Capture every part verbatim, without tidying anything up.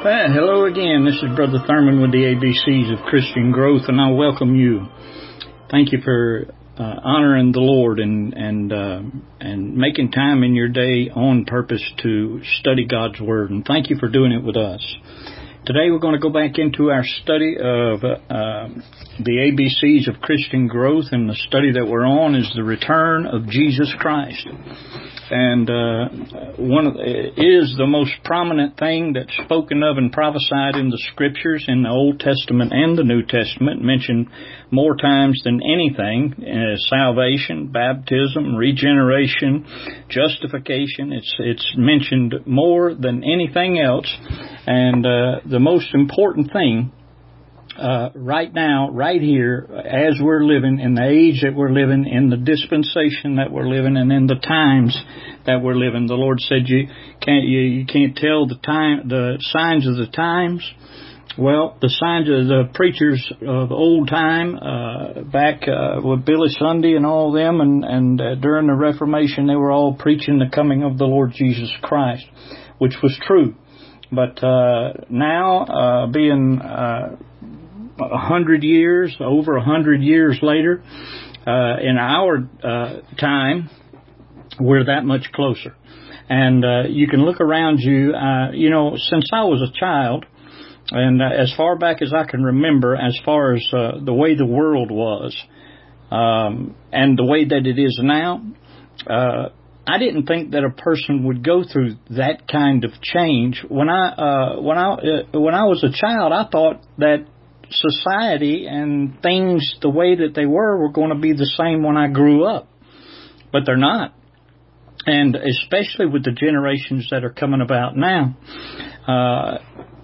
Well, hello again. This is Brother Thurman with the A B Cs of Christian Growth, and I welcome you. Thank you for uh, honoring the Lord and and uh, and making time in your day on purpose to study God's Word, and thank you for doing it with us. Today we're going to go back into our study of uh, the A B Cs of Christian Growth, and the study that we're on is the return of Jesus Christ. And uh, one of, is the most prominent thing that's spoken of and prophesied in the Scriptures in the Old Testament and the New Testament, mentioned more times than anything. Uh, salvation, baptism, regeneration, justification. It's it's mentioned more than anything else. And uh, the most important thing Uh, right now, right here, as we're living, in the age that we're living, in the dispensation that we're living, and in the times that we're living, the Lord said you can't you, you can't tell the time, the signs of the times. Well, the signs of the preachers of old time, uh, back uh, with Billy Sunday and all them, and and uh, during the Reformation, they were all preaching the coming of the Lord Jesus Christ, which was true. But uh, now, uh, being uh, a hundred years, over a hundred years later, uh, in our uh, time, we're that much closer. And uh, you can look around you. Uh, you know, since I was a child, and uh, as far back as I can remember, as far as uh, the way the world was, um, and the way that it is now, uh, I didn't think that a person would go through that kind of change. When I uh, when I uh, when I was a child, I thought that society and things the way that they were were going to be the same when I grew up, but they're not. And especially with the generations that are coming about now, uh,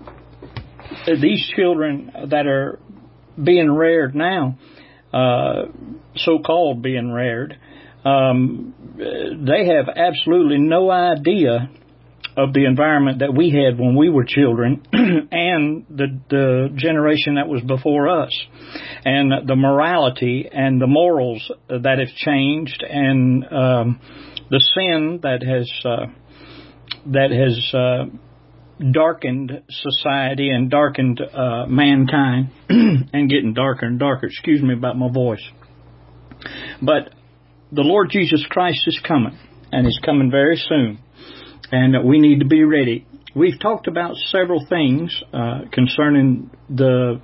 these children that are being reared now, uh, so-called being reared, um, they have absolutely no idea of the environment that we had when we were children and the, the generation that was before us, and the morality and the morals that have changed, and um, the sin that has uh, that has uh, darkened society and darkened uh, mankind and getting darker and darker. Excuse me about my voice. But the Lord Jesus Christ is coming, and He's coming very soon. And we need to be ready. We've talked about several things uh, concerning the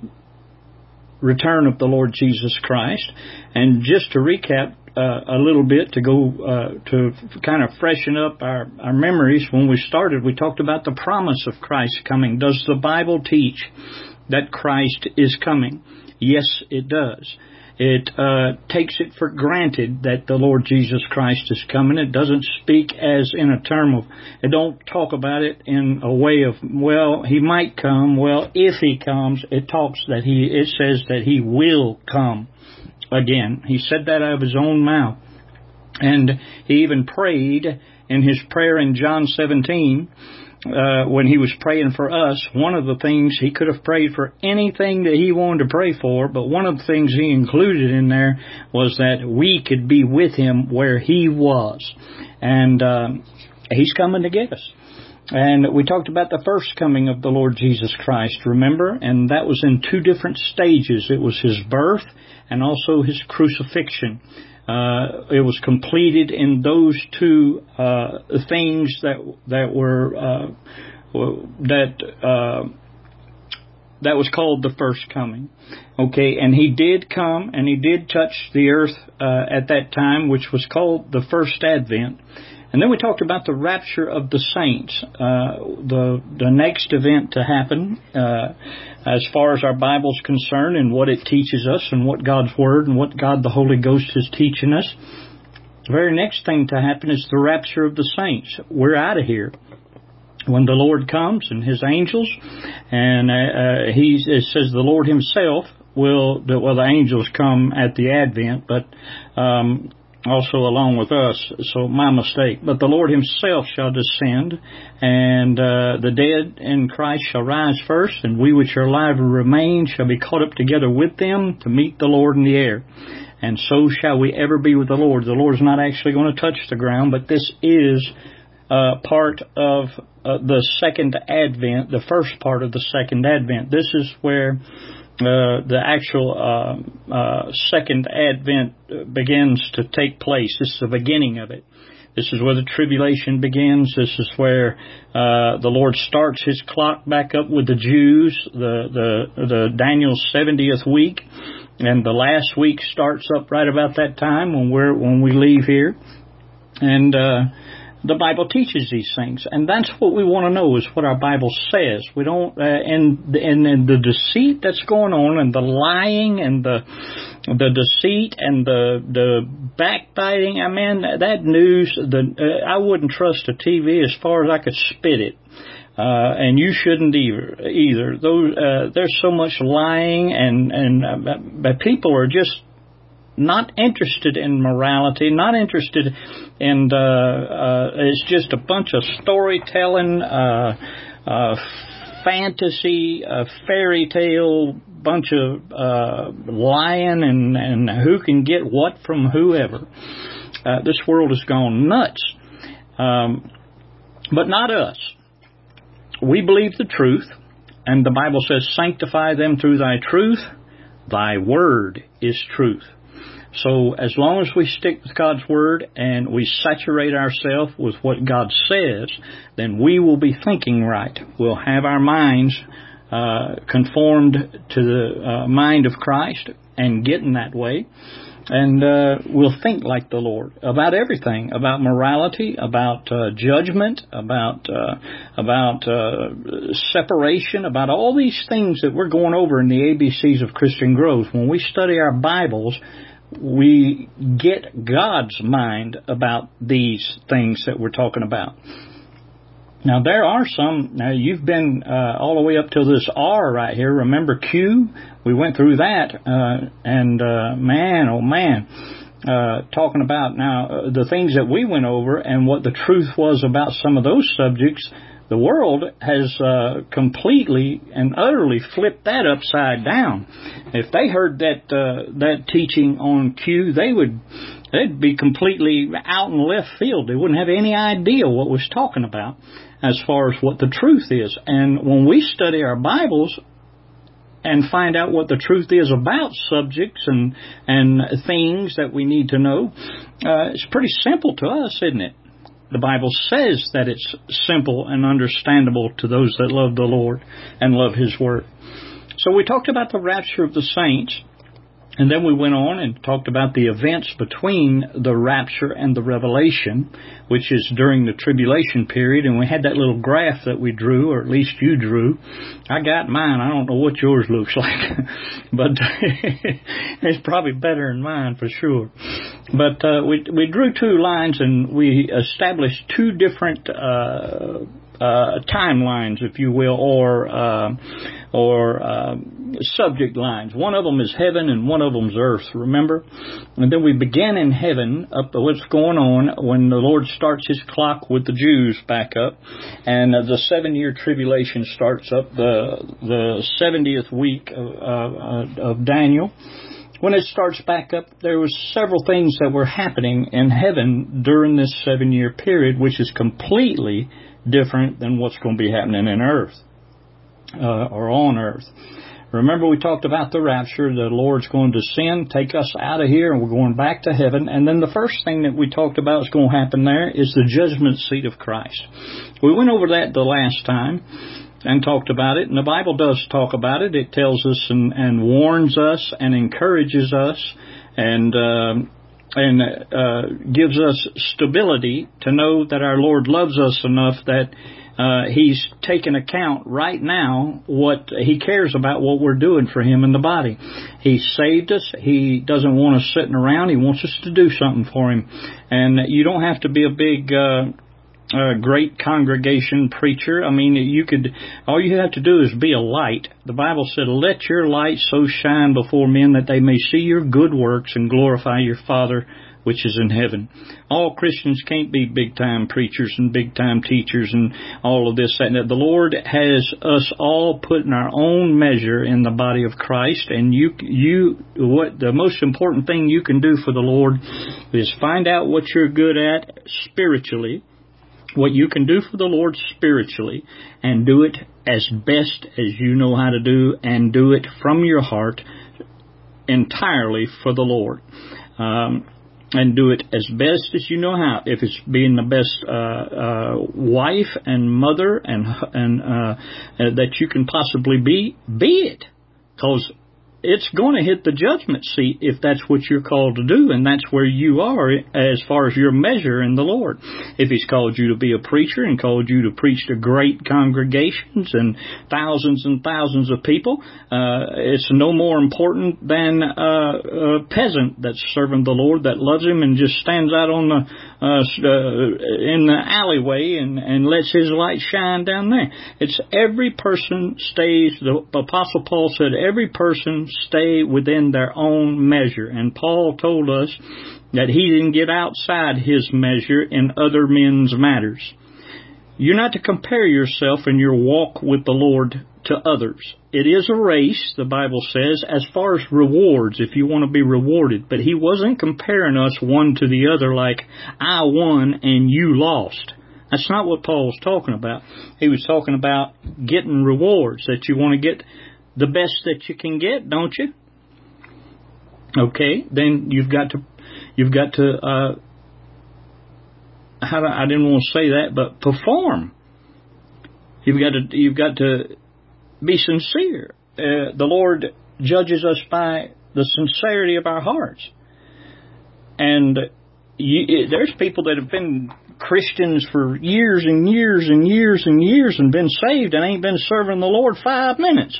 return of the Lord Jesus Christ. And just to recap uh, a little bit, to go uh, to kind of freshen up our, our memories, when we started, we talked about the promise of Christ coming. Does the Bible teach that Christ is coming? Yes, it does. It uh, takes it for granted that the Lord Jesus Christ is coming. It doesn't speak as in a term of, it don't talk about it in a way of, well, He might come. Well, if He comes, it talks that He, it says that He will come again. He said that out of His own mouth. And He even prayed in His prayer in John seventeen, Uh, when He was praying for us, one of the things He could have prayed for anything that He wanted to pray for, but one of the things He included in there was that we could be with Him where He was. And uh, He's coming to get us. And we talked about the first coming of the Lord Jesus Christ, remember? And that was in two different stages. It was His birth and also His crucifixion. Uh, it was completed in those two uh, things that that were uh, that uh, that was called the first coming. Okay, and He did come and He did touch the earth uh, at that time, which was called the first advent. And then we talked about the rapture of the saints, uh, the the next event to happen uh, as far as our Bible's concerned, and what it teaches us, and what God's Word and what God the Holy Ghost is teaching us. The very next thing to happen is the rapture of the saints. We're out of here when the Lord comes and His angels, and uh, He it says the Lord Himself will, well, the angels come at the advent, but um also along with us, so my mistake. But the Lord Himself shall descend, and uh, the dead in Christ shall rise first, and we which are alive and remain shall be caught up together with them to meet the Lord in the air. And so shall we ever be with the Lord. The Lord's not actually going to touch the ground, but this is uh, part of uh, the second advent, the first part of the second advent. This is where uh, the actual uh, uh, second advent begins to take place. This is the beginning of it. This is where the tribulation begins. This is where uh, the Lord starts His clock back up with the Jews, the the, the Daniel's seventieth week, and the last week starts up right about that time when we're when we leave here, and uh, the Bible teaches these things, and that's what we want to know is what our Bible says. We don't, uh, and, and and the deceit that's going on, and the lying, and the the deceit, and the the backbiting. I mean, that news. The uh, I wouldn't trust a T V as far as I could spit it, uh, and you shouldn't either. Either those uh, there's so much lying, and and uh, people are just not interested in morality, not interested in, uh, uh, it's just a bunch of storytelling, uh, uh, fantasy, uh, fairy tale, bunch of, uh, lying and, and who can get what from whoever. Uh, this world has gone nuts. Um, but not us. We believe the truth, and the Bible says, sanctify them through thy truth. Thy word is truth. So as long as we stick with God's Word and we saturate ourselves with what God says, then we will be thinking right. We'll have our minds uh, conformed to the uh, mind of Christ and getting that way. And uh, we'll think like the Lord about everything, about morality, about uh, judgment, about uh, about uh, separation, about all these things that we're going over in the A B Cs of Christian growth. When we study our Bibles, we get God's mind about these things that we're talking about. Now, there are some, now you've been uh, all the way up to this R right here. Remember Q? We went through that, uh, and uh, man, oh man, uh, talking about now uh, the things that we went over and what the truth was about some of those subjects. The world has uh, completely and utterly flipped that upside down. If they heard that uh, that teaching on Q, they would they'd be completely out in left field. They wouldn't have any idea what was talking about as far as what the truth is. And when we study our Bibles and find out what the truth is about subjects and and things that we need to know, uh, it's pretty simple to us, isn't it? The Bible says that it's simple and understandable to those that love the Lord and love His Word. So we talked about the rapture of the saints, and then we went on and talked about the events between the rapture and the revelation, which is during the tribulation period, and we had that little graph that we drew, or at least you drew. I got mine. I don't know what yours looks like, but it's probably better than mine for sure. But uh, we we drew two lines, and we established two different uh, uh, timelines, if you will, or uh, or uh, subject lines. One of them is heaven, and one of them is earth. Remember, and then we began in heaven, up to what's going on when the Lord starts His clock with the Jews back up, and uh, the seven-year tribulation starts up, the the seventieth week of, uh, of Daniel. When it starts back up, there was several things that were happening in heaven during this seven-year period, which is completely different than what's going to be happening in earth, uh, or on earth. Remember, we talked about the rapture. The Lord's going to descend, take us out of here, and we're going back to heaven. And then the first thing that we talked about is going to happen there is the judgment seat of Christ. We went over that the last time and talked about it, and the Bible does talk about it. It tells us and, and warns us and encourages us and uh, and uh, gives us stability to know that our Lord loves us enough that uh, He's taken account right now what He cares about, what we're doing for Him in the body. He saved us. He doesn't want us sitting around. He wants us to do something for Him. And you don't have to be a big uh, a great congregation preacher. I mean, you could, all you have to do is be a light. The Bible said, let your light so shine before men that they may see your good works and glorify your Father which is in heaven. All Christians can't be big-time preachers and big-time teachers and all of this. And that the Lord has us all put in our own measure in the body of Christ. And you, you, what the most important thing you can do for the Lord is find out what you're good at spiritually, what you can do for the Lord spiritually, and do it as best as you know how to do, and do it from your heart entirely for the Lord. Um, and do it as best as you know how. If it's being the best uh, uh, wife and mother and and uh, uh, that you can possibly be, be it. Because it's going to hit the judgment seat if that's what you're called to do, and that's where you are as far as your measure in the Lord. If He's called you to be a preacher and called you to preach to great congregations and thousands and thousands of people, uh, it's no more important than uh, a peasant that's serving the Lord that loves Him and just stands out on the uh, uh, in the alleyway and, and lets His light shine down there. It's every person stays, the Apostle Paul said, every person stay within their own measure. And Paul told us that he didn't get outside his measure in other men's matters. You're not to compare yourself in your walk with the Lord to others. It is a race, the Bible says, as far as rewards, if you want to be rewarded. But he wasn't comparing us one to the other like, I won and you lost. That's not what Paul was talking about. He was talking about getting rewards, that you want to get the best that you can get, don't you? Okay, then you've got to, you've got to, uh, how do, I didn't want to say that, but perform. You've got to, you've got to be sincere. Uh, the Lord judges us by the sincerity of our hearts. And you, there's people that have been Christians for years and years and years and years and been saved and ain't been serving the Lord five minutes.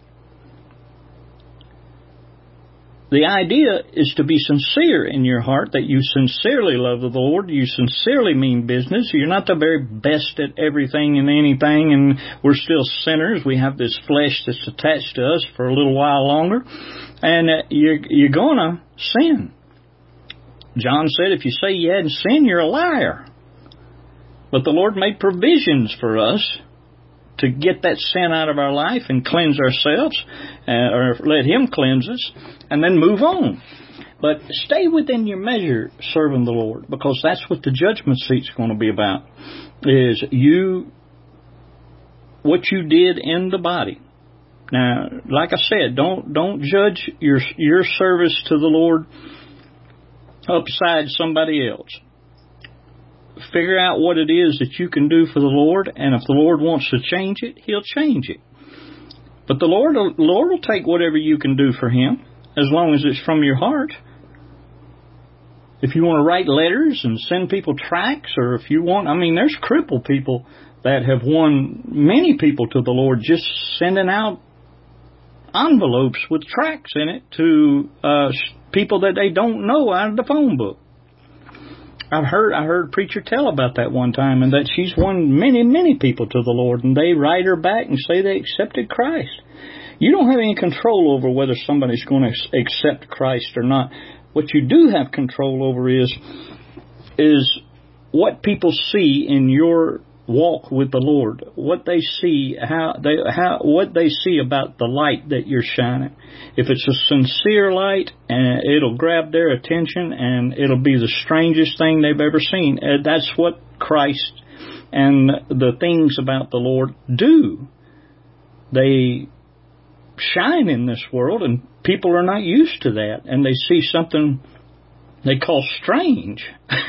The idea is to be sincere in your heart, that you sincerely love the Lord, you sincerely mean business. You're not the very best at everything and anything, and we're still sinners. We have this flesh that's attached to us for a little while longer, and uh, you're, you're going to sin. John said, if you say you hadn't sinned, you're a liar. But the Lord made provisions for us to get that sin out of our life and cleanse ourselves, uh, or let Him cleanse us, and then move on. But stay within your measure serving the Lord, because that's what the judgment seat's going to be about, is you, what you did in the body. Now, like I said, don't don't judge your your service to the Lord upside somebody else. Figure out what it is that you can do for the Lord, and if the Lord wants to change it, He'll change it. But the Lord, the Lord will take whatever you can do for Him, as long as it's from your heart. If you want to write letters and send people tracts, or if you want, I mean, there's crippled people that have won many people to the Lord just sending out envelopes with tracts in it to uh, people that they don't know out of the phone book. I've heard I heard a preacher tell about that one time, and that she's won many, many people to the Lord, and they write her back and say they accepted Christ. You don't have any control over whether somebody's going to accept Christ or not. What you do have control over is is what people see in your walk with the Lord, what they see, how they how what they see about the light that you're shining. If it's a sincere light, and it'll grab their attention, and it'll be the strangest thing they've ever seen. And that's what Christ and the things about the Lord do. They shine in this world, and people are not used to that, and they see something they call strange.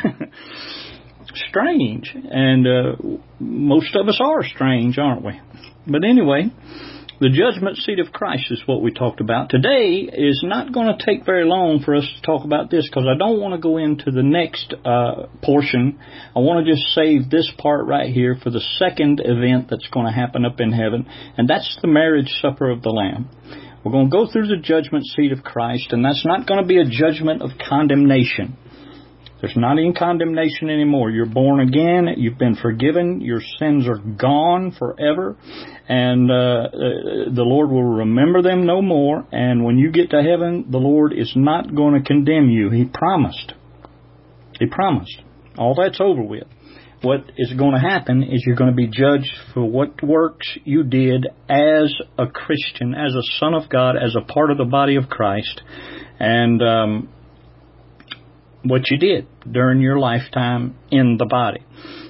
Strange, and uh, most of us are strange, aren't we? But anyway, the judgment seat of Christ is what we talked about. Today is not going to take very long for us to talk about this, because I don't want to go into the next uh, portion. I want to just save this part right here for the second event that's going to happen up in heaven, and that's the marriage supper of the Lamb. We're going to go through the judgment seat of Christ, and that's not going to be a judgment of condemnation. There's not any condemnation anymore. You're born again. You've been forgiven. Your sins are gone forever. And uh, the Lord will remember them no more. And when you get to heaven, the Lord is not going to condemn you. He promised. He promised. All that's over with. What is going to happen is you're going to be judged for what works you did as a Christian, as a son of God, as a part of the body of Christ. And Um, what you did during your lifetime in the body.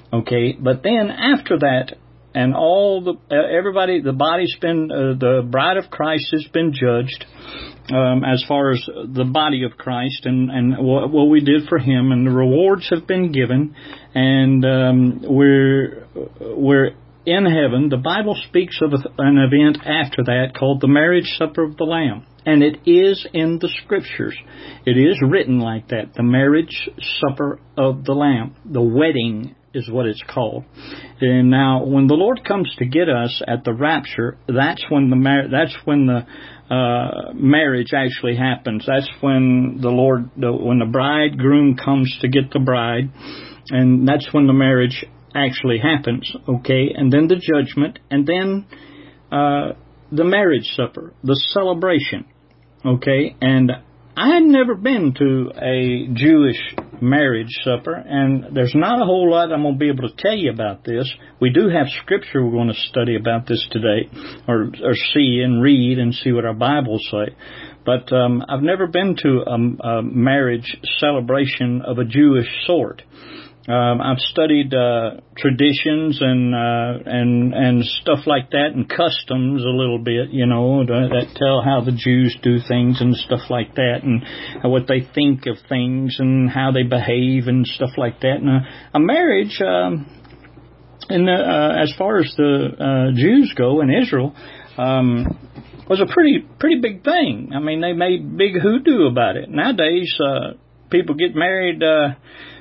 Okay, but then after that, and all the uh, everybody, the body's been, uh, the bride of Christ has been judged um, as far as the body of Christ and and what, what we did for Him, and the rewards have been given, and um, we're we're in heaven. The Bible speaks of an event after that called the marriage supper of the Lamb. And it is in the Scriptures. It is written like that, the marriage supper of the Lamb. The wedding is what it's called. And now, when the Lord comes to get us at the rapture, that's when the mar- that's when the uh, marriage actually happens. That's when the Lord, the, when the bridegroom comes to get the bride, and that's when the marriage actually happens. Okay, and then the judgment, and then uh, the marriage supper, the celebration. Okay, and I had never been to a Jewish marriage supper, and there's not a whole lot I'm going to be able to tell you about this. We do have Scripture we're going to study about this today, or, or see and read and see what our Bibles say. But um, I've never been to a, a marriage celebration of a Jewish sort. Um, I've studied uh, traditions and uh, and and stuff like that, and customs a little bit, you know, that tell how the Jews do things and stuff like that, and what they think of things and how they behave and stuff like that. And a, a marriage, um, in the, uh, as far as the uh, Jews go in Israel, um, was a pretty pretty big thing. I mean, they made big hoodoo about it. Nowadays, uh, people get married. Uh,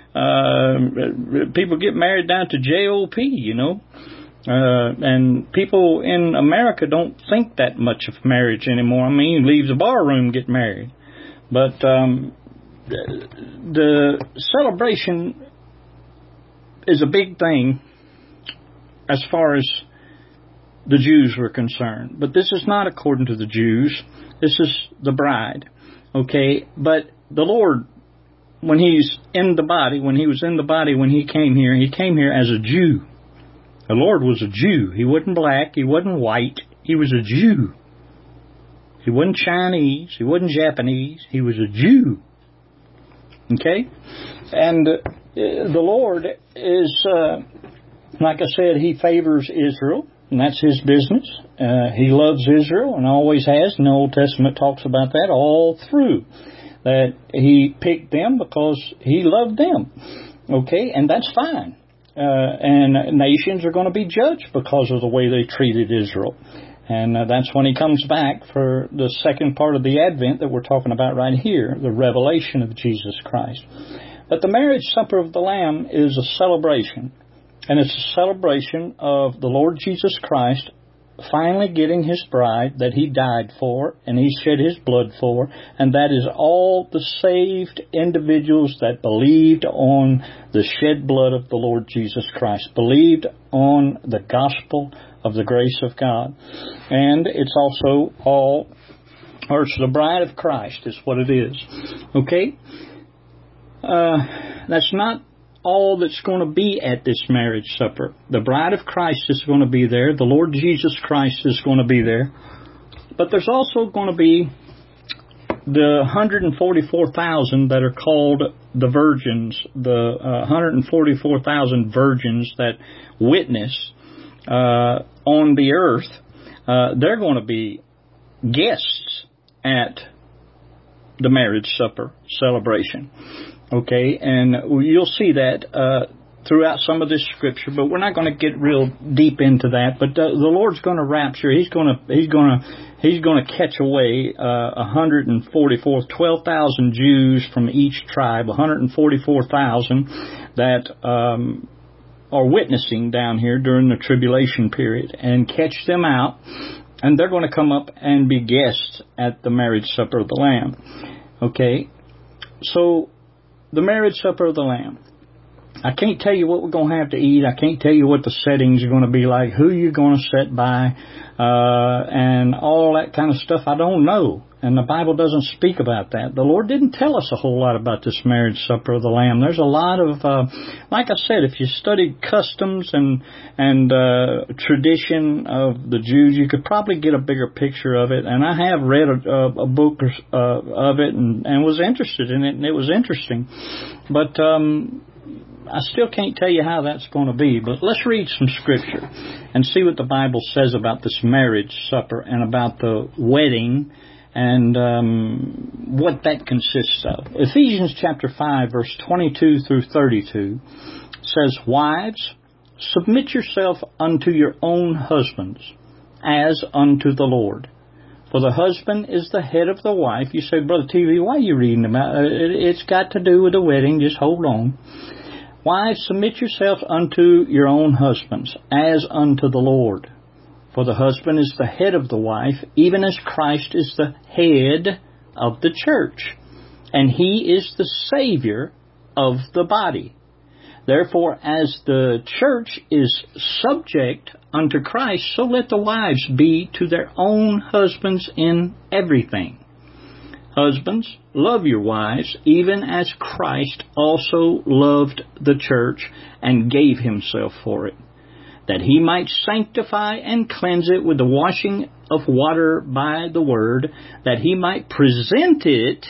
Uh, people get married down to J O P, you know, uh, and people in America don't think that much of marriage anymore. I mean, you leave the bar room, get married. But um, the, the celebration is a big thing as far as the Jews were concerned. But this is not according to the Jews. This is the bride, okay? But the Lord, when He's in the body, when He was in the body, when He came here, He came here as a Jew. The Lord was a Jew. He wasn't black. He wasn't white. He was a Jew. He wasn't Chinese. He wasn't Japanese. He was a Jew. Okay? And uh, the Lord is, uh, like I said, He favors Israel, and that's His business. Uh, he loves Israel and always has, and the Old Testament talks about that all through. That He picked them because He loved them. Okay, and that's fine. Uh, and nations are going to be judged because of the way they treated Israel. And uh, that's when He comes back for the second part of the Advent that we're talking about right here, the revelation of Jesus Christ. But the marriage supper of the Lamb is a celebration. And it's a celebration of the Lord Jesus Christ finally getting His bride that He died for and He shed His blood for, and that is all the saved individuals that believed on the shed blood of the Lord Jesus Christ, believed on the gospel of the grace of God. And it's also all, or it's the bride of Christ is what it is. Okay? Uh, that's not all that's going to be at this marriage supper. The bride of Christ is going to be there. The Lord Jesus Christ is going to be there. But there's also going to be the one hundred forty-four thousand that are called the virgins, the uh, one hundred forty-four thousand virgins that witness uh, on the earth. Uh, they're going to be guests at the marriage supper celebration. Okay, and you'll see that uh, throughout some of this Scripture, but we're not going to get real deep into that. But uh, the Lord's going to rapture. He's going to He's going to He's going to catch away uh, one hundred forty-four, twelve thousand Jews from each tribe, one hundred forty-four thousand that um, are witnessing down here during the tribulation period, and catch them out, and they're going to come up and be guests at the marriage supper of the Lamb. Okay, so the marriage supper of the Lamb. I can't tell you what we're going to have to eat. I can't tell you what the settings are going to be like, who you're going to sit by, uh, and all that kind of stuff. I don't know. And the Bible doesn't speak about that. The Lord didn't tell us a whole lot about this marriage supper of the Lamb. There's a lot of, uh, like I said, if you studied customs and and uh, tradition of the Jews, you could probably get a bigger picture of it. And I have read a, a, a book uh, of it and, and was interested in it, and it was interesting. But um, I still can't tell you how that's going to be, but let's read some Scripture and see what the Bible says about this marriage supper and about the wedding and um, what that consists of. Ephesians chapter five, verse twenty-two through thirty-two says, "Wives, submit yourself unto your own husbands, as unto the Lord. For the husband is the head of the wife." You say, "Brother T V, why are you reading about it? It's got to do with the wedding. Just hold on. Wives, submit yourself unto your own husbands, as unto the Lord. For the husband is the head of the wife, even as Christ is the head of the church, and he is the Savior of the body. Therefore, as the church is subject unto Christ, so let the wives be to their own husbands in everything. Husbands, love your wives, even as Christ also loved the church and gave himself for it, that he might sanctify and cleanse it with the washing of water by the word, that he might present it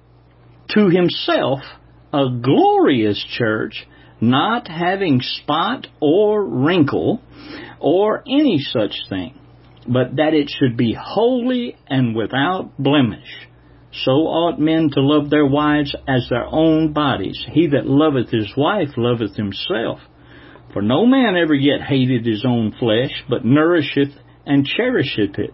to himself a glorious church, not having spot or wrinkle or any such thing, but that it should be holy and without blemish. So ought men to love their wives as their own bodies. He that loveth his wife loveth himself. For no man ever yet hated his own flesh, but nourisheth and cherisheth it,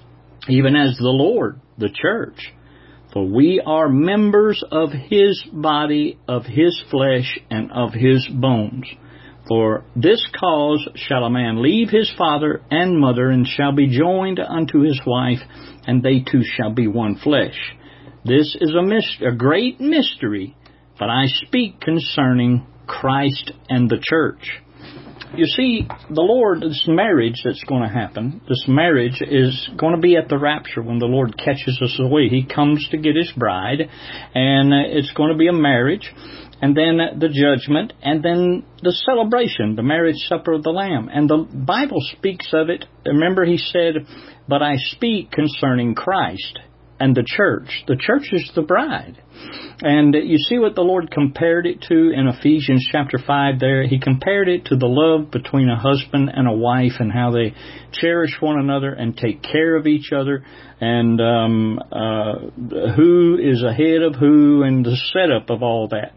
even as the Lord, the church. For we are members of his body, of his flesh, and of his bones. For this cause shall a man leave his father and mother, and shall be joined unto his wife, and they two shall be one flesh. This is a, myst- a great mystery, but I speak concerning Christ and the church. You see, the Lord, this marriage that's going to happen, this marriage is going to be at the rapture when the Lord catches us away. He comes to get his bride, and it's going to be a marriage, and then the judgment, and then the celebration, the marriage supper of the Lamb. And the Bible speaks of it. Remember, he said, "But I speak concerning Christ and the church." The church is the bride. And you see what the Lord compared it to in Ephesians chapter five there. He compared it to the love between a husband and a wife, and how they cherish one another and take care of each other, and um, uh, who is ahead of who, and the setup of all that,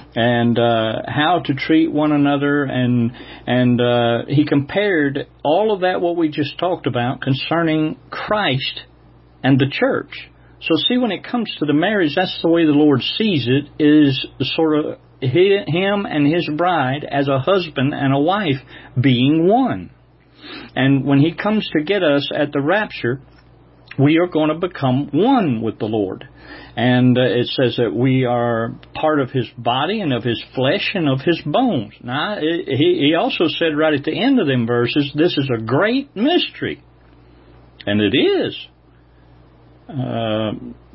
and uh, how to treat one another. And and uh, he compared all of that, what we just talked about, concerning Christ and the church. So see, when it comes to the marriage, that's the way the Lord sees it, is sort of him and his bride as a husband and a wife being one. And when he comes to get us at the rapture, we are going to become one with the Lord. And uh, it says that we are part of his body and of his flesh and of his bones. Now, it, he, he also said right at the end of them verses, this is a great mystery. And it is. Uh,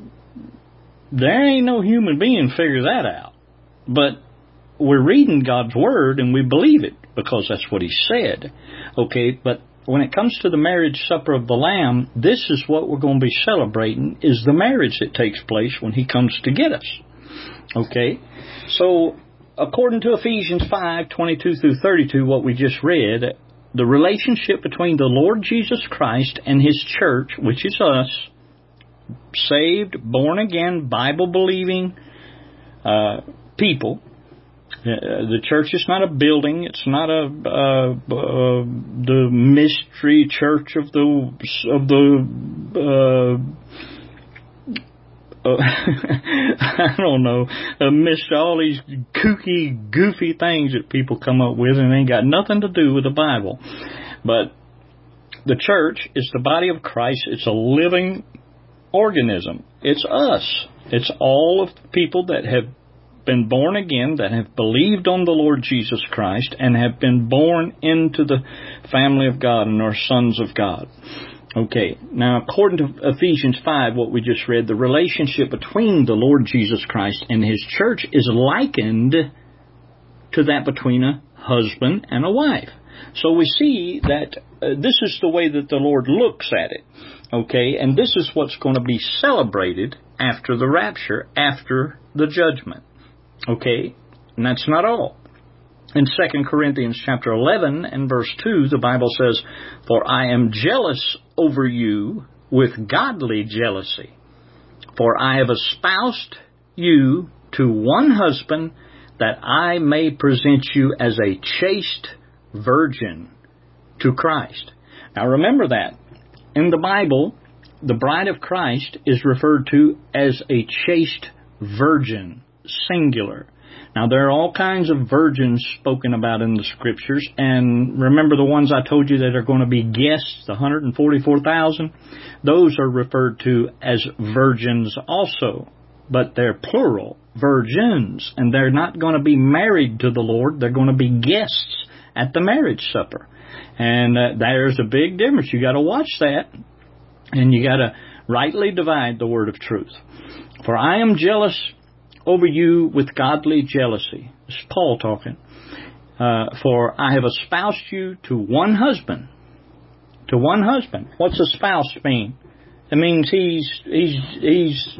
there ain't no human being figure that out. But we're reading God's Word and we believe it because that's what he said. Okay, but when it comes to the marriage supper of the Lamb, this is what we're going to be celebrating, is the marriage that takes place when he comes to get us. Okay, so according to Ephesians five, twenty-two through thirty-two, what we just read, the relationship between the Lord Jesus Christ and his church, which is us, saved, born again, Bible-believing uh, people. Uh, the church is not a building. It's not a uh, uh, the mystery church of the of the uh, uh, I don't know, amidst all these kooky, goofy things that people come up with, and they ain't got nothing to do with the Bible. But the church is the body of Christ. It's a living organism. It's us. It's all of the people that have been born again, that have believed on the Lord Jesus Christ and have been born into the family of God and are sons of God. Okay, now according to Ephesians five, what we just read, the relationship between the Lord Jesus Christ and his church is likened to that between a husband and a wife. So we see that uh, this is the way that the Lord looks at it. Okay, and this is what's going to be celebrated after the rapture, after the judgment. Okay, and that's not all. In Second Corinthians chapter eleven and verse two, the Bible says, "For I am jealous over you with godly jealousy. For I have espoused you to one husband, that I may present you as a chaste virgin to Christ." Now remember that. In the Bible, the bride of Christ is referred to as a chaste virgin, singular. Now, there are all kinds of virgins spoken about in the Scriptures, and remember the ones I told you that are going to be guests, the one hundred forty-four thousand? Those are referred to as virgins also, but they're plural, virgins, and they're not going to be married to the Lord. They're going to be guests at the marriage supper. And uh, there's a big difference. You got to watch that, and you got to rightly divide the word of truth. "For I am jealous over you with godly jealousy." This is Paul talking. Uh, "for I have espoused you to one husband." To one husband. What's a spouse mean? It means he's he's he's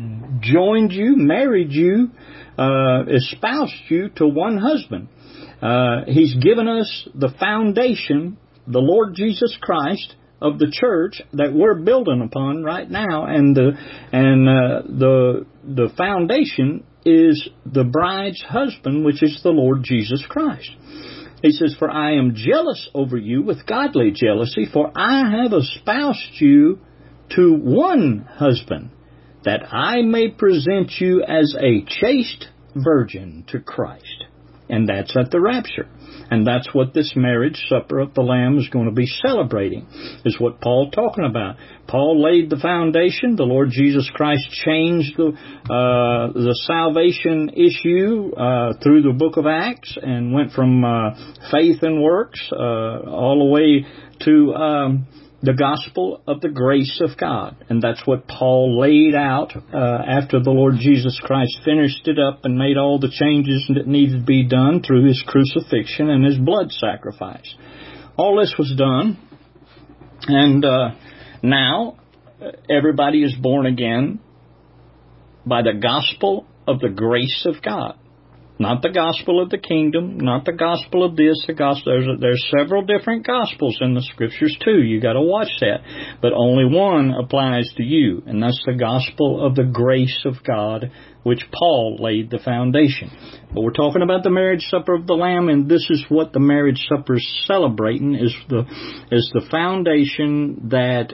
joined you, married you, uh, espoused you to one husband. Uh, he's given us the foundation, the Lord Jesus Christ, of the church that we're building upon right now, and the and uh, the the foundation is the bride's husband, which is the Lord Jesus Christ. He says, "For I am jealous over you with godly jealousy, for I have espoused you to one husband, that I may present you as a chaste virgin to Christ." And that's at the rapture. And that's what this marriage supper of the Lamb is going to be celebrating, is what Paul's talking about. Paul laid the foundation. The Lord Jesus Christ changed the, uh, the salvation issue uh, through the book of Acts, and went from uh, faith and works uh, all the way to um, the gospel of the grace of God. And that's what Paul laid out uh, after the Lord Jesus Christ finished it up and made all the changes that needed to be done through His crucifixion and His blood sacrifice. All this was done, and uh, now everybody is born again by the gospel of the grace of God. Not the gospel of the kingdom, not the gospel of this, the gospel. There's, there's several different gospels in the Scriptures too. You got to watch that. But only one applies to you, and that's the gospel of the grace of God, which Paul laid the foundation. But we're talking about the marriage supper of the Lamb, and this is what the marriage supper is celebrating, is the, is the foundation that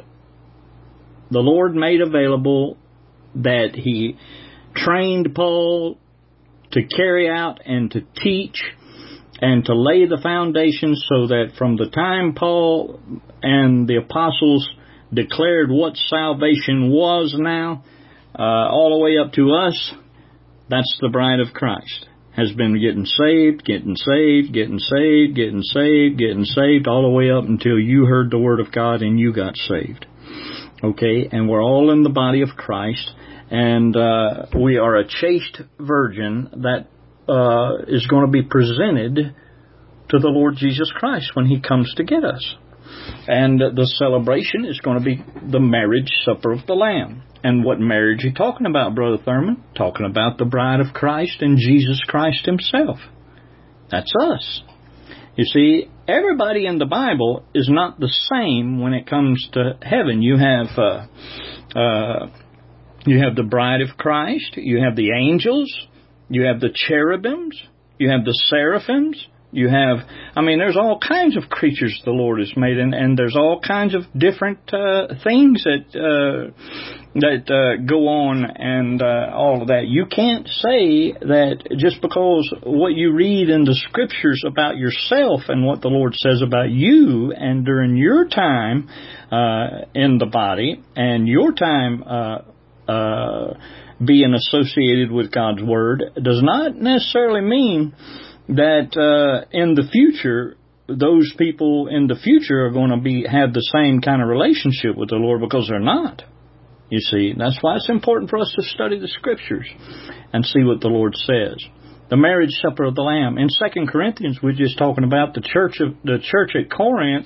the Lord made available, that He trained Paul to carry out and to teach and to lay the foundation, so that from the time Paul and the apostles declared what salvation was now, uh, all the way up to us, that's the bride of Christ. Has been getting saved, getting saved, getting saved, getting saved, getting saved, all the way up until you heard the Word of God and you got saved. Okay, and we're all in the body of Christ. And uh, we are a chaste virgin that uh, is going to be presented to the Lord Jesus Christ when He comes to get us. And the celebration is going to be the marriage supper of the Lamb. And what marriage are you talking about, Brother Thurman? Talking about the bride of Christ and Jesus Christ Himself. That's us. You see, everybody in the Bible is not the same when it comes to heaven. You have... Uh, uh, You have the bride of Christ, you have the angels, you have the cherubims, you have the seraphims, you have, I mean, there's all kinds of creatures the Lord has made, and, and there's all kinds of different uh, things that uh, that uh, go on, and uh, all of that. You can't say that just because what you read in the Scriptures about yourself and what the Lord says about you, and during your time uh, in the body, and your time uh Uh, being associated with God's Word, does not necessarily mean that uh, in the future, those people in the future are going to be have the same kind of relationship with the Lord, because they're not. You see, that's why it's important for us to study the Scriptures and see what the Lord says. The marriage supper of the Lamb. In Second Corinthians, we're just talking about the church of the church at Corinth.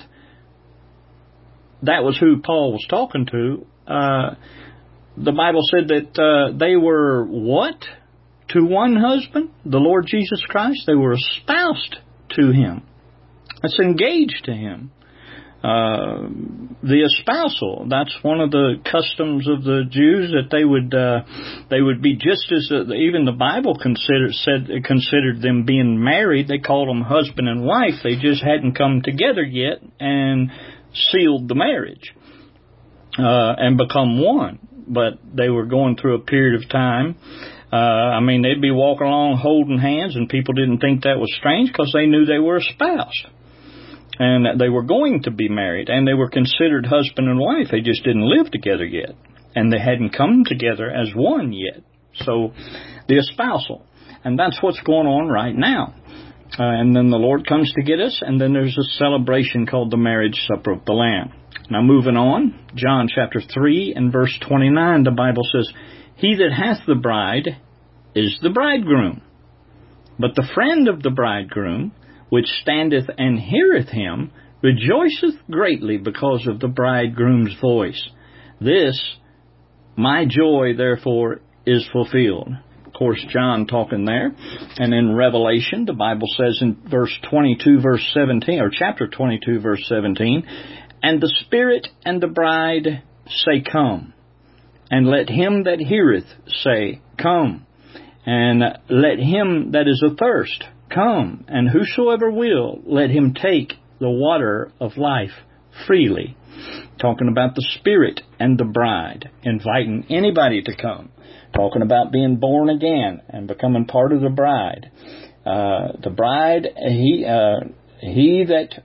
That was who Paul was talking to. Uh, The Bible said that uh, they were what? To one husband, the Lord Jesus Christ. They were espoused to him. It's engaged to him. Uh, the espousal, that's one of the customs of the Jews, that they would uh, they would be just as, uh, even the Bible considered, said, considered them being married. They called them husband and wife. They just hadn't come together yet and sealed the marriage uh, and become one. But they were going through a period of time. Uh, I mean, they'd be walking along holding hands, and people didn't think that was strange because they knew they were espoused. And they were going to be married, and they were considered husband and wife. They just didn't live together yet, and they hadn't come together as one yet. So the espousal, and that's what's going on right now. Uh, and then the Lord comes to get us, and then there's a celebration called the marriage supper of the Lamb. Now moving on, John chapter three and verse twenty-nine, the Bible says, "He that hath the bride is the bridegroom, but the friend of the bridegroom, which standeth and heareth him, rejoiceth greatly because of the bridegroom's voice. This, my joy, therefore, is fulfilled." Of course, John talking there. And in Revelation, the Bible says in verse twenty-two, verse seventeen, or chapter twenty-two, verse seventeen, "And the Spirit and the bride say, Come. And let him that heareth say, Come. And let him that is athirst come, and whosoever will, let him take the water of life freely." Talking about the Spirit and the bride, inviting anybody to come. Talking about being born again and becoming part of the bride. Uh, the bride, he uh, he that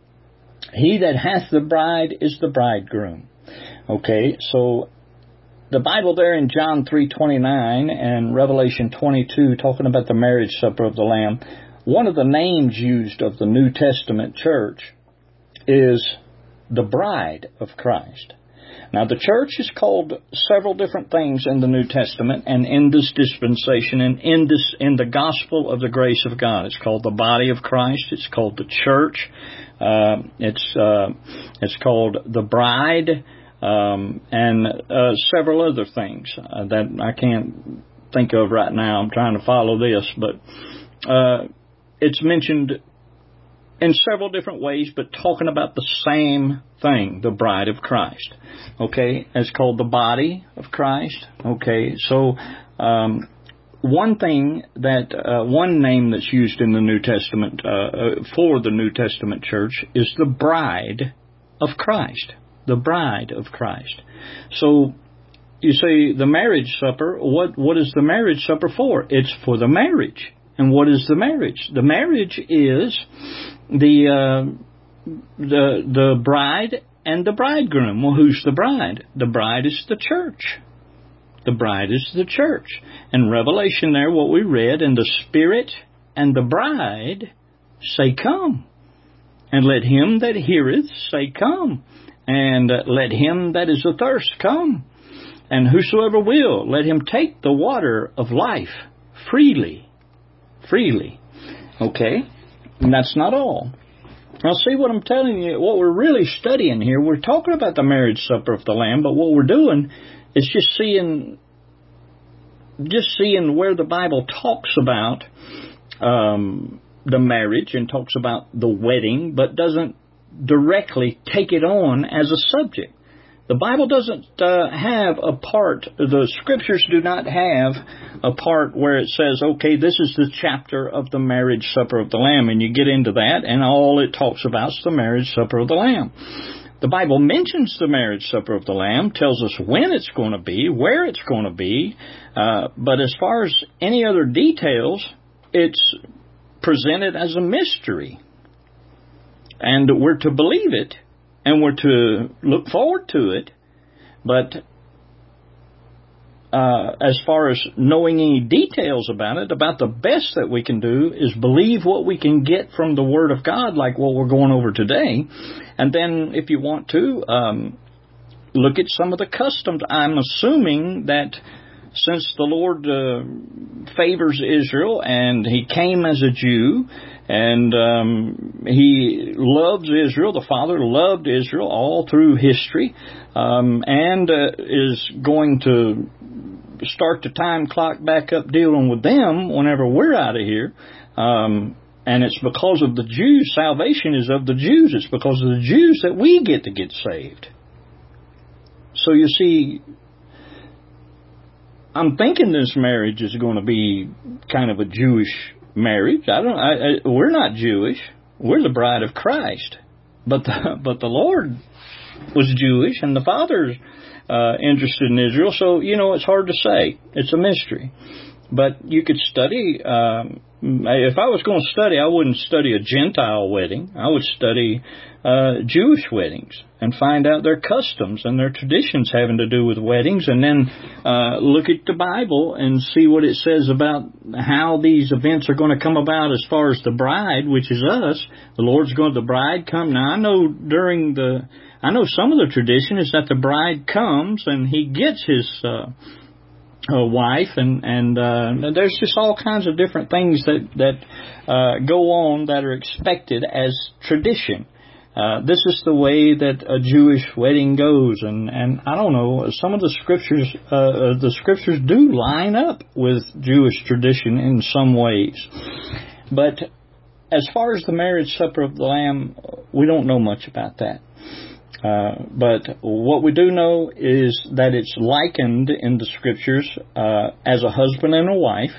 he that hath the bride is the bridegroom. Okay, so the Bible there in John three twenty-nine and Revelation twenty-two, talking about the marriage supper of the Lamb, one of the names used of the New Testament church is the bride of Christ. Now, the church is called several different things in the New Testament and in this dispensation and in this in the gospel of the grace of God. It's called the body of Christ. It's called the church. Uh, it's uh, it's called the bride. Um, and uh, several other things uh, that I can't think of right now. I'm trying to follow this, but uh, it's mentioned in several different ways, but talking about the same thing, the bride of Christ. Okay, it's called the body of Christ. Okay, so um, one thing that, uh, one name that's used in the New Testament uh, for the New Testament church is the bride of Christ. The bride of Christ. So you say the marriage supper, what what is the marriage supper for? It's for the marriage. And what is the marriage? The marriage is the uh, the the bride and the bridegroom. Well, who's the bride? The bride is the church. The bride is the church. In Revelation there, what we read, "And the Spirit and the bride say, Come. And let him that heareth say, Come. And let him that is athirst come. And whosoever will, let him take the water of life freely." Freely. Okay? And that's not all. Now see what I'm telling you, what we're really studying here, we're talking about the marriage supper of the Lamb, but what we're doing is just seeing, just seeing where the Bible talks about um, the marriage and talks about the wedding, but doesn't directly take it on as a subject. The Bible doesn't uh, have a part, the Scriptures do not have a part where it says, okay, this is the chapter of the marriage supper of the Lamb, and you get into that, and all it talks about is the marriage supper of the Lamb. The Bible mentions the marriage supper of the Lamb, tells us when it's going to be, where it's going to be, uh, but as far as any other details, it's presented as a mystery. And we're to believe it, and we're to look forward to it, but uh, as far as knowing any details about it, about the best that we can do is believe what we can get from the Word of God, like what we're going over today. And then, if you want to, um, look at some of the customs. I'm assuming that since the Lord uh, favors Israel, and He came as a Jew, and um, He loves Israel, the Father loved Israel all through history, um, and uh, is going to start the time clock back up dealing with them whenever we're out of here. Um, And it's because of the Jews. Salvation is of the Jews. It's because of the Jews that we get to get saved. So you see, I'm thinking this marriage is going to be kind of a Jewish marriage. I don't. I, I, we're not Jewish. We're the bride of Christ. But the, but the Lord was Jewish, and the Father's uh, interested in Israel. So, you know, it's hard to say. It's a mystery. But you could study. Um, if I was going to study, I wouldn't study a Gentile wedding. I would study uh, Jewish weddings and find out their customs and their traditions having to do with weddings, and then uh, look at the Bible and see what it says about how these events are going to come about as far as the bride, which is us. The Lord's going to the bride come. Now, I know during the, I know some of the tradition is that the bride comes and he gets his Uh, A wife, and and uh, there's just all kinds of different things that that uh, go on that are expected as tradition. Uh, this is the way that a Jewish wedding goes, and, and I don't know, some of the scriptures uh, the scriptures do line up with Jewish tradition in some ways. But as far as the marriage supper of the Lamb, we don't know much about that. Uh, but what we do know is that it's likened in the scriptures uh, as a husband and a wife.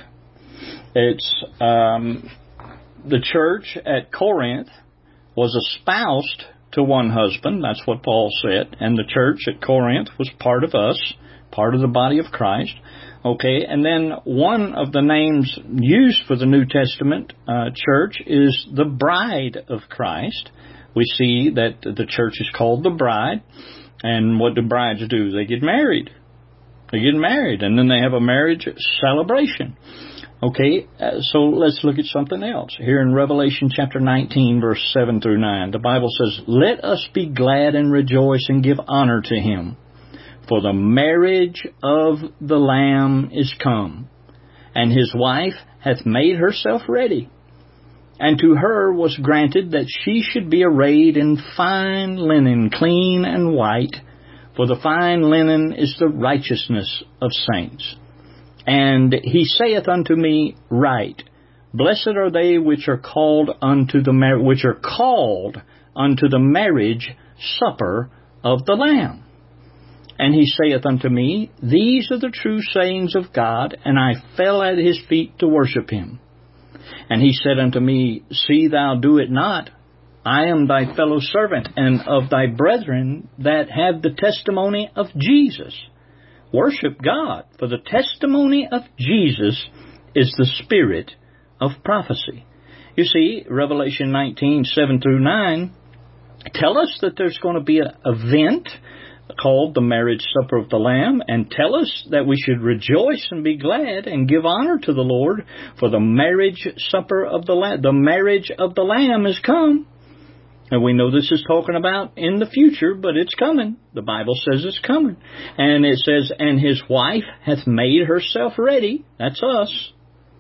It's um, the church at Corinth was espoused to one husband. That's what Paul said. And the church at Corinth was part of us, part of the body of Christ. Okay, and then one of the names used for the New Testament uh, church is the bride of Christ. We see that the church is called the bride. And what do brides do? They get married. They get married, and then they have a marriage celebration. Okay, uh, so let's look at something else. Here in Revelation chapter nineteen, verse seven through nine, the Bible says, "Let us be glad and rejoice and give honor to him. For the marriage of the Lamb is come, and his wife hath made herself ready. And to her was granted that she should be arrayed in fine linen, clean and white, for the fine linen is the righteousness of saints. And he saith unto me, Write, Blessed are they which are called unto the mar- which are called unto the marriage supper of the Lamb. And he saith unto me, These are the true sayings of God, and I fell at his feet to worship him. And he said unto me, See thou do it not. I am thy fellow servant, and of thy brethren that have the testimony of Jesus. Worship God, for the testimony of Jesus is the spirit of prophecy." You see, Revelation nineteen, seven through nine tell us that there's going to be an event called the marriage supper of the Lamb, and tell us that we should rejoice and be glad and give honor to the Lord, for the marriage supper of the Lamb, the marriage of the Lamb is come. And we know this is talking about in the future, but it's coming. The Bible says it's coming. And it says, "And his wife hath made herself ready." That's us.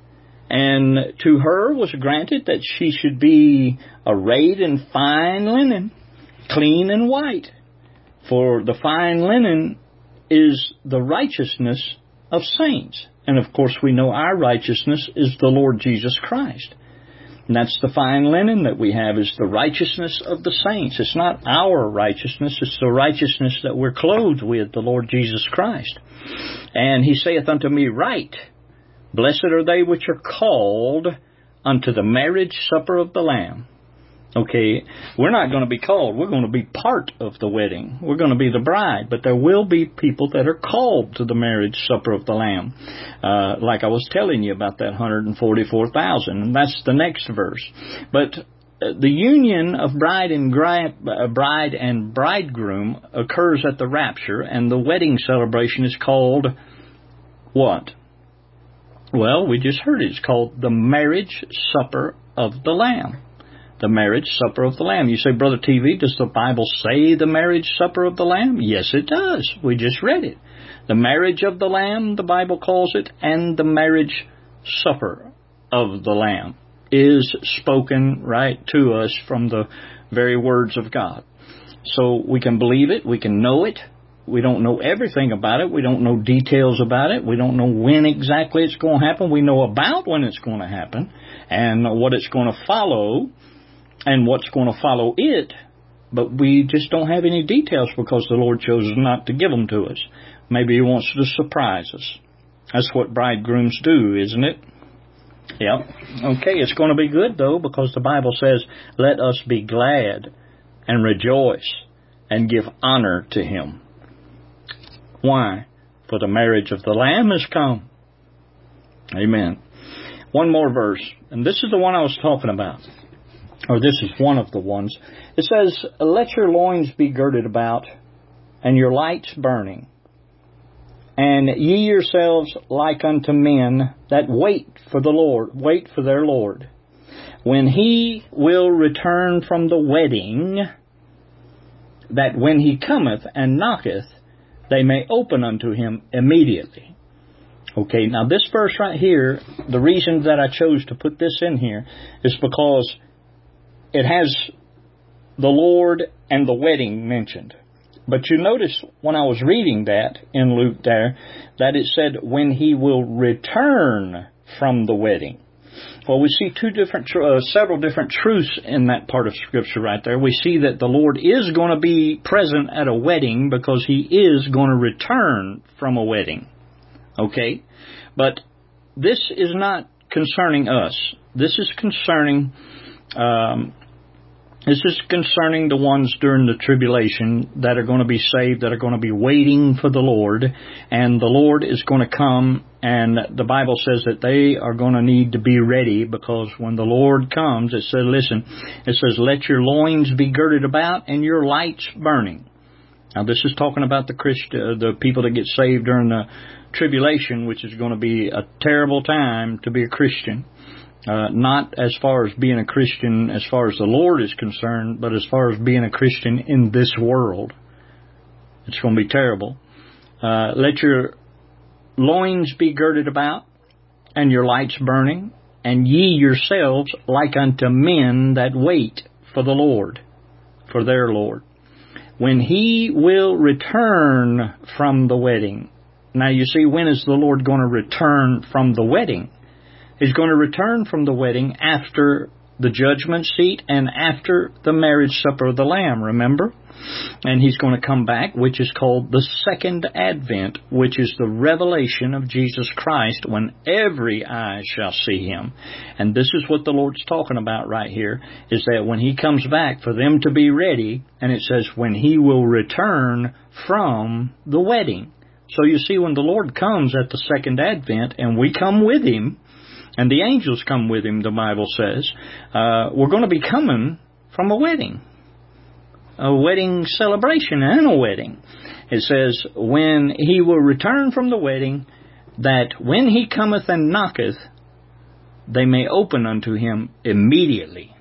"And to her was granted that she should be arrayed in fine linen, clean and white. For the fine linen is the righteousness of saints." And of course we know our righteousness is the Lord Jesus Christ. And that's the fine linen that we have, is the righteousness of the saints. It's not our righteousness, it's the righteousness that we're clothed with, the Lord Jesus Christ. "And he saith unto me, Write, Blessed are they which are called unto the marriage supper of the Lamb." Okay, we're not going to be called. We're going to be part of the wedding. We're going to be the bride. But there will be people that are called to the marriage supper of the Lamb. Uh, like I was telling you about that one hundred forty-four thousand. And that's the next verse. But uh, the union of bride and, gri- uh, bride and bridegroom occurs at the rapture. And the wedding celebration is called what? Well, we just heard it. It's called the marriage supper of the Lamb. The marriage supper of the Lamb. You say, Brother T V, does the Bible say the marriage supper of the Lamb? Yes, it does. We just read it. The marriage of the Lamb, the Bible calls it, and the marriage supper of the Lamb is spoken right to us from the very words of God. So we can believe it, we can know it, we don't know everything about it. We don't know details about it. We don't know when exactly it's going to happen. We know about when it's going to happen and what it's going to follow and what's going to follow it. But we just don't have any details because the Lord chose not to give them to us. Maybe He wants to surprise us. That's what bridegrooms do, isn't it? Yep. Okay, it's going to be good, though, because the Bible says, let us be glad and rejoice and give honor to Him. Why? For the marriage of the Lamb has come. Amen. One more verse, and this is the one I was talking about. Or this is one of the ones. It says, let your loins be girded about, and your lights burning. And ye yourselves like unto men that wait for the Lord, wait for their Lord, when He will return from the wedding, that when He cometh and knocketh, they may open unto Him immediately. Okay, now this verse right here, the reason that I chose to put this in here is because it has the Lord and the wedding mentioned. But you notice when I was reading that in Luke there, that it said when He will return from the wedding. Well, we see two different, uh, several different truths in that part of Scripture right there. We see that the Lord is going to be present at a wedding because He is going to return from a wedding. Okay? But this is not concerning us. This is concerning... Um, This is concerning the ones during the tribulation that are going to be saved, that are going to be waiting for the Lord. And the Lord is going to come, and the Bible says that they are going to need to be ready, because when the Lord comes, it says, listen, it says, let your loins be girded about and your lights burning. Now, this is talking about the Christ, uh, the people that get saved during the tribulation, which is going to be a terrible time to be a Christian. Uh, not as far as being a Christian as far as the Lord is concerned, but as far as being a Christian in this world. It's going to be terrible. Uh, let your loins be girded about, and your lights burning, and ye yourselves like unto men that wait for the Lord, for their Lord, when He will return from the wedding. Now you see, when is the Lord going to return from the wedding? He's going to return from the wedding after the judgment seat and after the marriage supper of the Lamb, remember? And He's going to come back, which is called the second advent, which is the revelation of Jesus Christ, when every eye shall see Him. And this is what the Lord's talking about right here, is that when He comes back, for them to be ready, and it says when He will return from the wedding. So you see, when the Lord comes at the second advent, and we come with Him, and the angels come with Him, the Bible says, uh, we're going to be coming from a wedding. A wedding celebration and a wedding. It says, when He will return from the wedding, that when He cometh and knocketh, they may open unto Him immediately.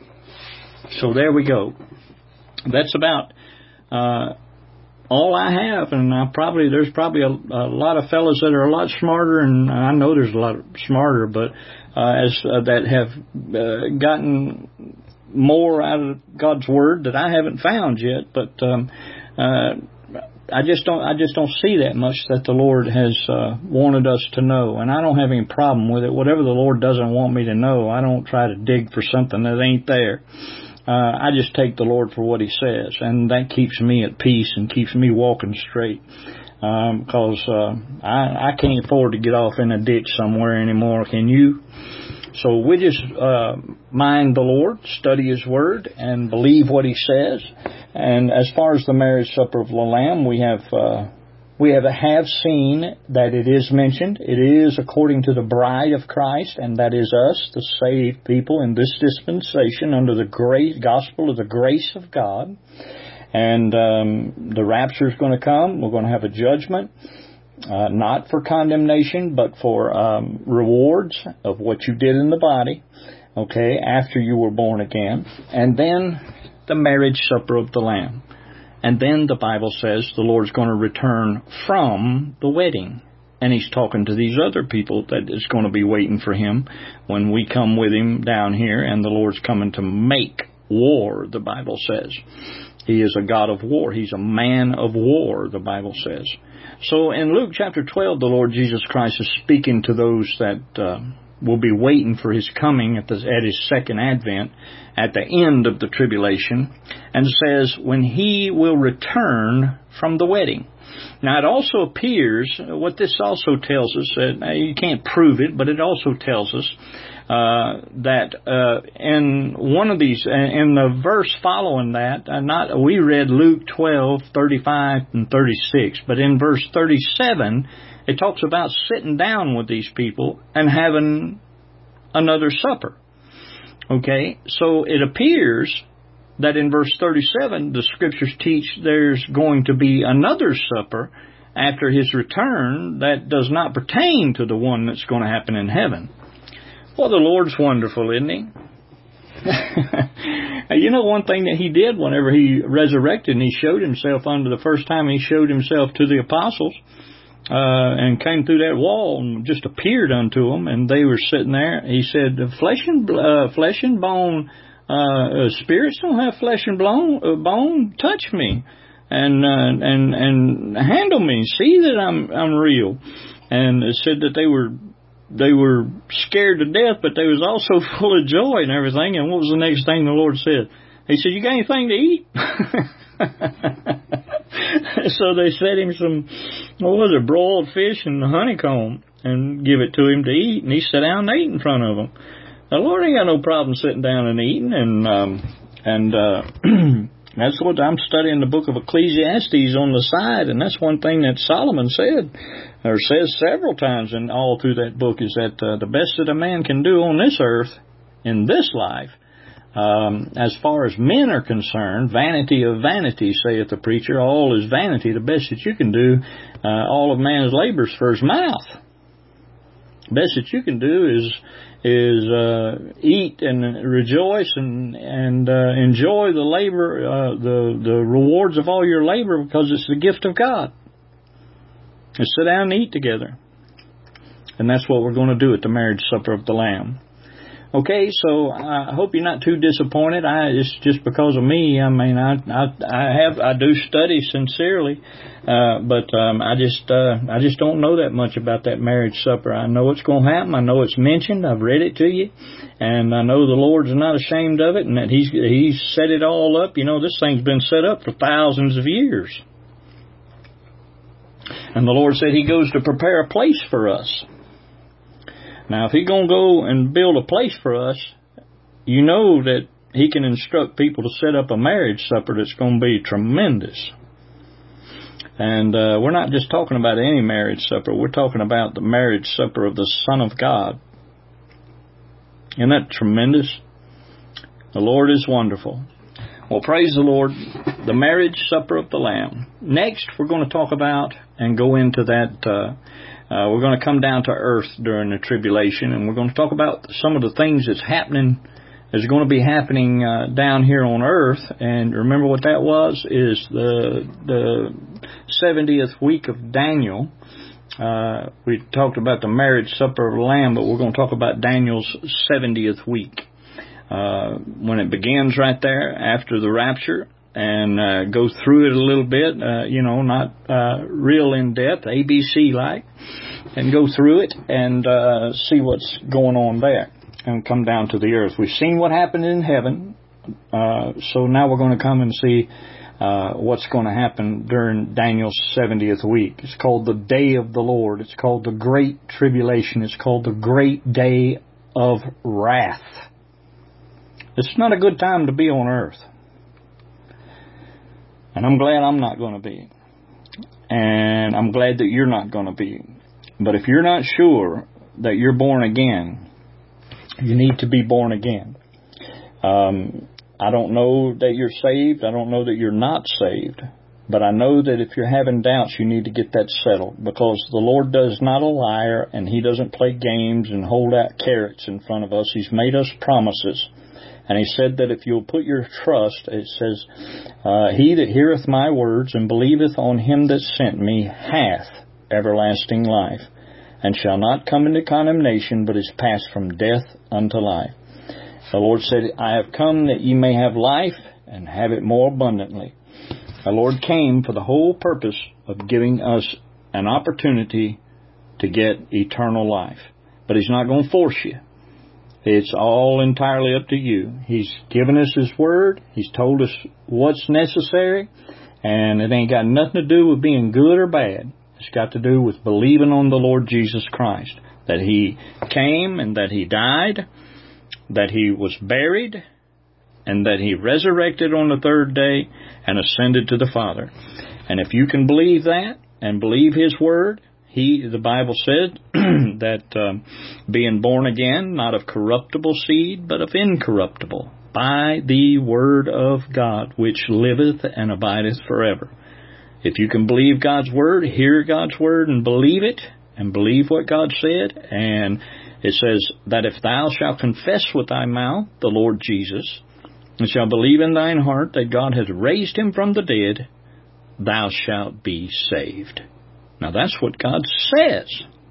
So there we go. That's about uh, all I have, and I probably there's probably a, a lot of fellas that are a lot smarter, and I know there's a lot smarter, but uh, as uh, that have uh, gotten more out of God's Word that I haven't found yet. But um, uh, I just don't I just don't see that much that the Lord has uh, wanted us to know, and I don't have any problem with it. Whatever the Lord doesn't want me to know, I don't try to dig for something that ain't there. Uh, I just take the Lord for what He says, and that keeps me at peace and keeps me walking straight. Um, because uh, I, I can't afford to get off in a ditch somewhere anymore. Can you? So we just uh, mind the Lord, study His Word, and believe what He says. And as far as the marriage supper of the Lamb, we have uh, we have have seen that it is mentioned. It is according to the bride of Christ, and that is us, the saved people in this dispensation under the great gospel of the grace of God. And um, the rapture is going to come. We're going to have a judgment. Uh, not for condemnation, but for um, rewards of what you did in the body, okay, after you were born again. And then the marriage supper of the Lamb. And then the Bible says the Lord's going to return from the wedding. And He's talking to these other people that is going to be waiting for Him when we come with Him down here, and the Lord's coming to make war, the Bible says. He is a God of war. He's a man of war, the Bible says. So in Luke chapter twelve, the Lord Jesus Christ is speaking to those that uh, will be waiting for His coming at, the, at His second advent, at the end of the tribulation, and says, when He will return from the wedding. Now, it also appears, what this also tells us, uh, you can't prove it, but it also tells us uh, that uh, in one of these, in the verse following that, uh, not we read Luke twelve, thirty-five and thirty-six, but in verse thirty-seven, it talks about sitting down with these people and having another supper. Okay, so it appears that in verse thirty-seven, the Scriptures teach there's going to be another supper after His return that does not pertain to the one that's going to happen in heaven. Well, the Lord's wonderful, isn't He? You know, one thing that He did whenever He resurrected and He showed Himself unto the first time He showed Himself to the apostles, uh, and came through that wall and just appeared unto them, and they were sitting there. He said, flesh and, uh, flesh and bone, Uh, uh, spirits don't have flesh and bone. Uh, bone, touch me, and uh, and and handle me. See that I'm I'm real. And it said that they were they were scared to death, but they was also full of joy and everything. And what was the next thing the Lord said? He said, "You got anything to eat?" So they set him some, what was it, broiled fish and honeycomb, and give it to him to eat. And he sat down and ate in front of them. The Lord ain't got no problem sitting down and eating, and um, and uh, that's what I'm studying, the book of Ecclesiastes on the side, and that's one thing that Solomon said, or says several times in all through that book, is that uh, the best that a man can do on this earth, in this life, um, as far as men are concerned, vanity of vanity, saith the preacher, all is vanity. The best that you can do, uh, all of man's labors for his mouth. The best that you can do is is uh, eat and rejoice and and uh, enjoy the labor, uh, the the rewards of all your labor, because it's the gift of God. And sit down and eat together, and that's what we're going to do at the marriage supper of the Lamb. Okay, so I hope you're not too disappointed. I it's just because of me. I mean, I I, I have I do study sincerely, uh, but um, I just uh, I just don't know that much about that marriage supper. I know it's going to happen. I know it's mentioned. I've read it to you, and I know the Lord's not ashamed of it, and that He's He's set it all up. You know, this thing's been set up for thousands of years, and the Lord said He goes to prepare a place for us. Now, if He's going to go and build a place for us, you know that He can instruct people to set up a marriage supper that's going to be tremendous. And uh, we're not just talking about any marriage supper. We're talking about the marriage supper of the Son of God. Isn't that tremendous? The Lord is wonderful. Well, praise the Lord, the marriage supper of the Lamb. Next, we're going to talk about and go into that... Uh, Uh, we're going to come down to earth during the tribulation, and we're going to talk about some of the things that's happening, that's going to be happening uh, down here on earth. And remember what that was, is the the seventieth week of Daniel. Uh, we talked about the marriage supper of the Lamb, but we're going to talk about Daniel's seventieth week. Uh, when it begins right there after the rapture, and uh, go through it a little bit, uh, you know, not uh, real in depth, A B C like, and go through it and uh, see what's going on there, and come down to the earth. We've seen what happened in heaven, uh, so now we're going to come and see uh, what's going to happen during Daniel's seventieth week. It's called the Day of the Lord. It's called the Great Tribulation. It's called the Great Day of Wrath. It's not a good time to be on earth. And I'm glad I'm not going to be. And I'm glad that you're not going to be. But if you're not sure that you're born again, you need to be born again. Um, I don't know that you're saved. I don't know that you're not saved. But I know that if you're having doubts, you need to get that settled. Because the Lord does not a liar, and He doesn't play games and hold out carrots in front of us. He's made us promises. And He said that if you'll put your trust, it says, uh, He that heareth my words and believeth on Him that sent me hath everlasting life, and shall not come into condemnation, but is passed from death unto life. The Lord said, I have come that ye may have life and have it more abundantly. The Lord came for the whole purpose of giving us an opportunity to get eternal life. But He's not going to force you. It's all entirely up to you. He's given us His Word. He's told us what's necessary. And it ain't got nothing to do with being good or bad. It's got to do with believing on the Lord Jesus Christ. That He came and that He died. That He was buried. And that He resurrected on the third day and ascended to the Father. And if you can believe that and believe His Word, He, the Bible said that um, being born again, not of corruptible seed, but of incorruptible, by the Word of God, which liveth and abideth forever. If you can believe God's Word, hear God's Word and believe it, and believe what God said, and it says that if thou shalt confess with thy mouth the Lord Jesus, and shalt believe in thine heart that God hath raised Him from the dead, thou shalt be saved. Now that's what God says.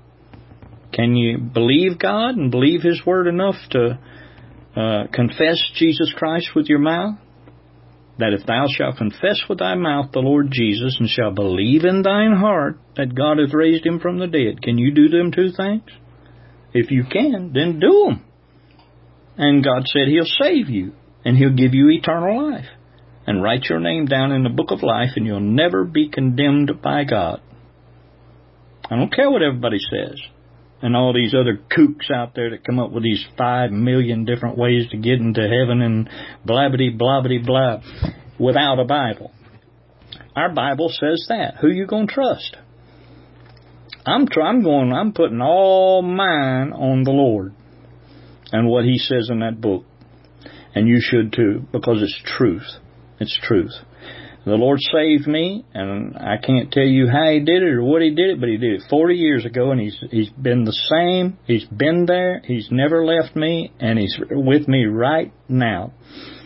Can you believe God and believe His Word enough to uh, confess Jesus Christ with your mouth? That if thou shalt confess with thy mouth the Lord Jesus and shalt believe in thine heart that God hath raised Him from the dead, can you do them two things? If you can, then do them. And God said He'll save you and He'll give you eternal life. And write your name down in the book of life and you'll never be condemned by God. I don't care what everybody says. And all these other kooks out there that come up with these five million different ways to get into heaven and blabbity, blabbity, blah, without a Bible. Our Bible says that. Who you going to trust? I'm, try, I'm going, I'm putting all mine on the Lord and what He says in that book. And you should too, because it's truth. It's truth. The Lord saved me, and I can't tell you how He did it or what He did it, but He did it forty years ago, and He's He's been the same. He's been there. He's never left me, and He's with me right now.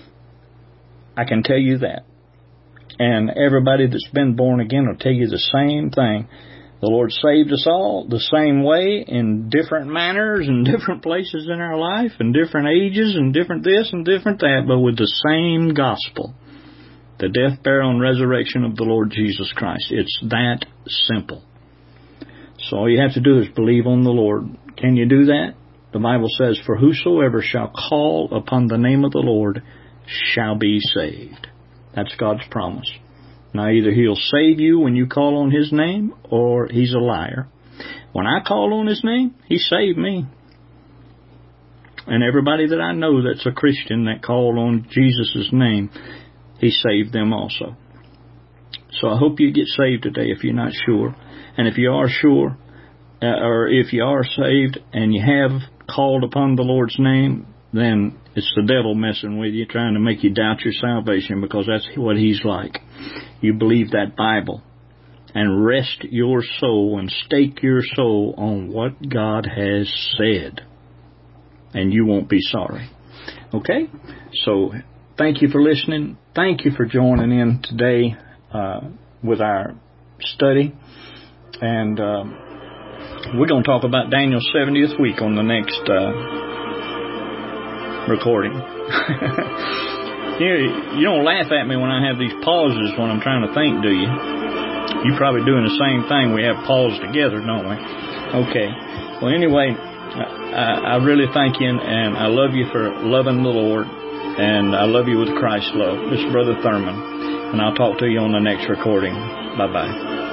I can tell you that. And everybody that's been born again will tell you the same thing. The Lord saved us all the same way in different manners and different places in our life and different ages and different this and different that, but with the same gospel. The death, burial, and resurrection of the Lord Jesus Christ. It's that simple. So all you have to do is believe on the Lord. Can you do that? The Bible says, for whosoever shall call upon the name of the Lord shall be saved. That's God's promise. Now either He'll save you when you call on His name, or He's a liar. When I call on His name, He saved me. And everybody that I know that's a Christian that called on Jesus' name, He saved them also. So I hope you get saved today if you're not sure. And if you are sure, uh, or if you are saved and you have called upon the Lord's name, then it's the devil messing with you, trying to make you doubt your salvation, because that's what he's like. You believe that Bible and rest your soul and stake your soul on what God has said, and you won't be sorry. Okay? So thank you for listening. Thank you for joining in today uh, with our study. And uh, we're going to talk about Daniel's seventieth week on the next uh, recording. you, you don't laugh at me when I have these pauses when I'm trying to think, do you? You're probably doing the same thing. We have pause together, don't we? Okay. Well, anyway, I, I really thank you, and, and I love you for loving the Lord. And I love you with Christ's love. This is Brother Thurman. And I'll talk to you on the next recording. Bye-bye.